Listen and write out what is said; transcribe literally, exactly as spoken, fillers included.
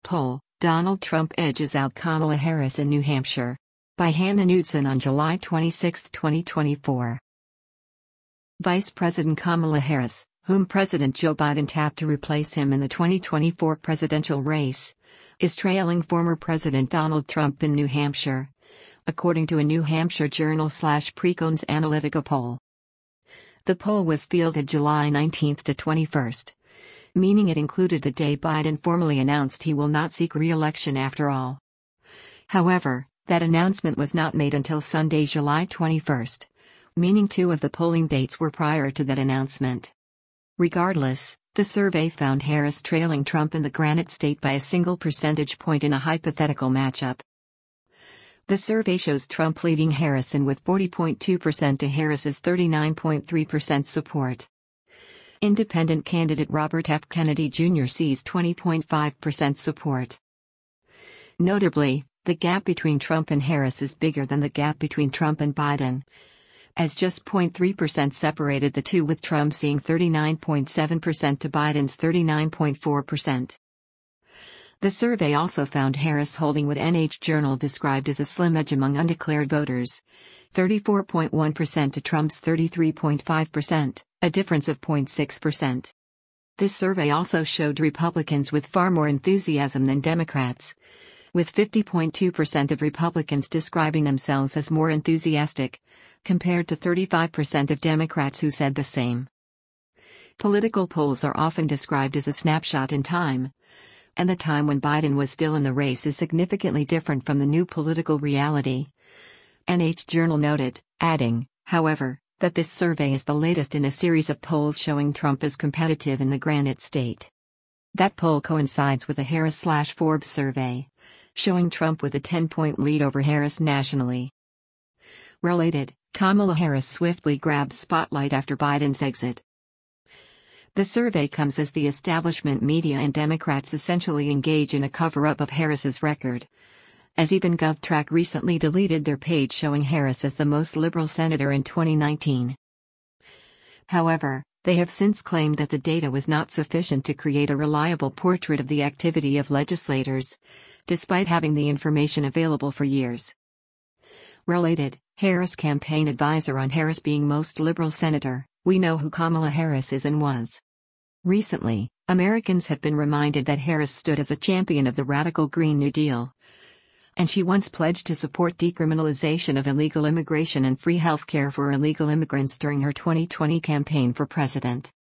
Poll: Donald Trump edges out Kamala Harris in New Hampshire. By Hannah Knudsen on July twenty-sixth, twenty twenty-four. Vice President Kamala Harris, whom President Joe Biden tapped to replace him in the twenty twenty-four presidential race, is trailing former President Donald Trump in New Hampshire, according to a New Hampshire Journal/Precones Analytica poll. The poll was fielded July nineteenth to twenty-first, meaning it included the day Biden formally announced he will not seek re-election after all. However, that announcement was not made until Sunday, July twenty-first, meaning two of the polling dates were prior to that announcement. Regardless, the survey found Harris trailing Trump in the Granite State by a single percentage point in a hypothetical matchup. The survey shows Trump leading Harrison with forty point two percent to Harris's thirty-nine point three percent support. Independent candidate Robert F. Kennedy Junior sees twenty point five percent support. Notably, the gap between Trump and Harris is bigger than the gap between Trump and Biden, as just zero point three percent separated the two, with Trump seeing thirty-nine point seven percent to Biden's thirty-nine point four percent. The survey also found Harris holding what N H Journal described as a slim edge among undeclared voters, thirty-four point one percent to Trump's thirty-three point five percent, a difference of zero point six percent. This survey also showed Republicans with far more enthusiasm than Democrats, with fifty point two percent of Republicans describing themselves as more enthusiastic, compared to thirty-five percent of Democrats who said the same. Political polls are often described as a snapshot in time, and the time when Biden was still in the race is significantly different from the new political reality, N H Journal noted, adding, however, that this survey is the latest in a series of polls showing Trump as competitive in the Granite State. That poll coincides with a Harris/Forbes survey, showing Trump with a ten-point lead over Harris nationally. Related, Kamala Harris swiftly grabs spotlight after Biden's exit. The survey comes as the establishment media and Democrats essentially engage in a cover-up of Harris's record, as even GovTrack recently deleted their page showing Harris as the most liberal senator in twenty nineteen. However, they have since claimed that the data was not sufficient to create a reliable portrait of the activity of legislators, despite having the information available for years. Related, Harris campaign advisor on Harris being most liberal senator, "We know who Kamala Harris is and was." Recently, Americans have been reminded that Harris stood as a champion of the radical Green New Deal, and she once pledged to support decriminalization of illegal immigration and free health care for illegal immigrants during her twenty twenty campaign for president.